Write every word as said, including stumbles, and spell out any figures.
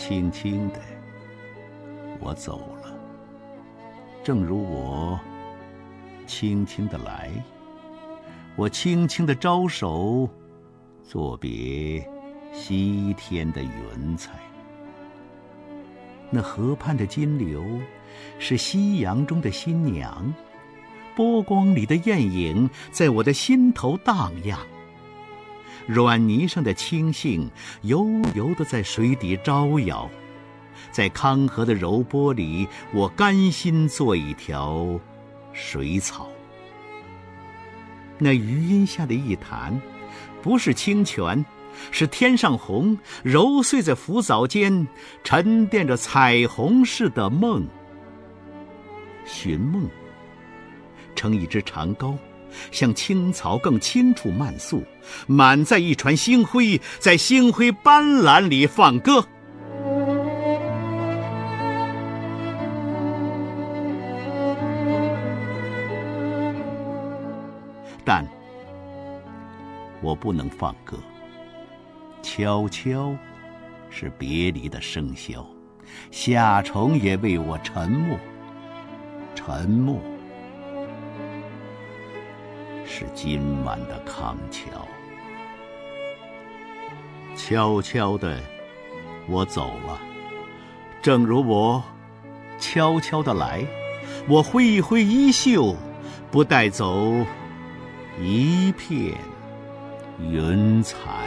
轻轻的，我走了，正如我轻轻的来，我轻轻的招手，作别西天的云彩。那河畔的金柳，是夕阳中的新娘，波光里的艳影在我的心头荡漾。软泥上的青荇悠悠地在水底招摇，在康河的柔波里，我甘心做一条水草。那余荫下的一潭，不是清泉，是天上虹，揉碎在浮藻间，沉淀着彩虹似的梦。寻梦，乘一只长篙，向青草更轻处漫溯，满载一船星辉，在星辉斑斓里放歌。但我不能放歌，悄悄是别离的笙箫，夏虫也为我沉默，沉默是今晚的康桥。悄悄的我走了，正如我悄悄的来，我挥一挥衣袖，不带走一片云彩。